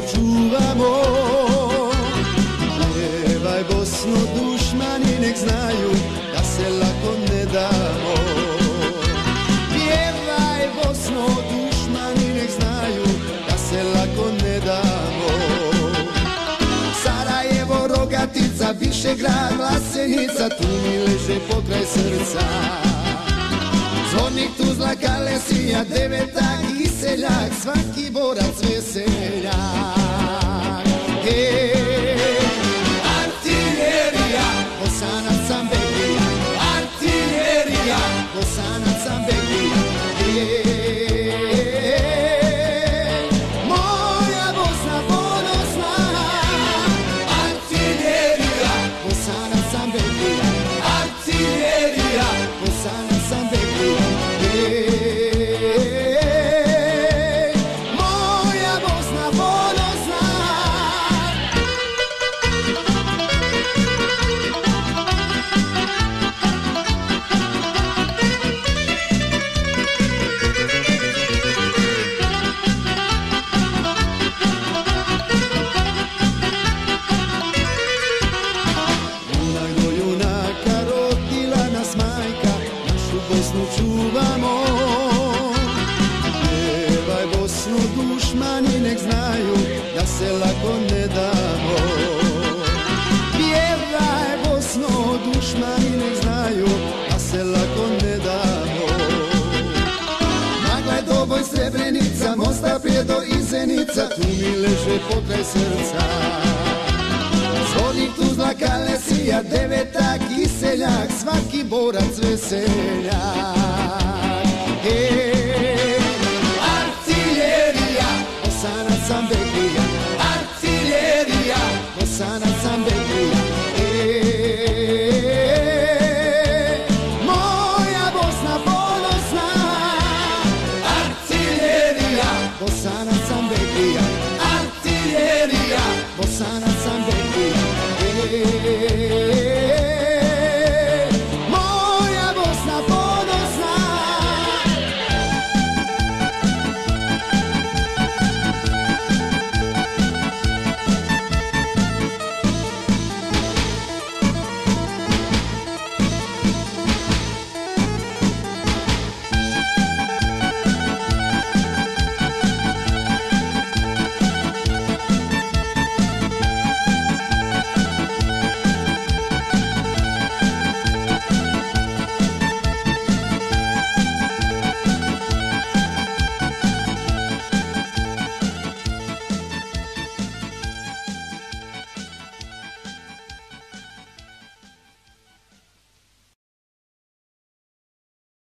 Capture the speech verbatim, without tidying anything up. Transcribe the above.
čuvamo. Pjevaj Bosno, dušmani nek znaju da se lako ne damo. Pjevaj Bosno, dušmani nek znaju da se lako ne damo. Sarajevo, Rogatica, Višegrad, Vlasenica, tu mi leže pokraj srca. Zvornik, Tuzla, Kalesija, Devetak i seljak, svaki borac veseljak. Hej, artiljerija, Bosanac Ambekija, artiljerija, Bosanac Ambekija. Hej, moja Bosna ponosna, artiljerija, Bosanac Ambekija, artiljerija, Bosanac Ambekija. Bosnu čuvamo. Pjevaj Bosnu, dušmani nek znaju da se lako ne damo. Pjevaj Bosno, dušmani nek znaju da se lako ne damo. Naglaj Doboj, Srebrenica, Mostar, Prijedor i Zenica, tu mi leže pokraj srca. Zvornik, Tuzla, Kalesija, Devetak i seljak, svaki borac veseljak. Hej, artiljerija, Bosanac Ambekija, artiljerija, Bosanac Ambekija. Hej, moja Bosna ponosna, artiljerija, Bosanac Ambekija, artiljerija, Bosanac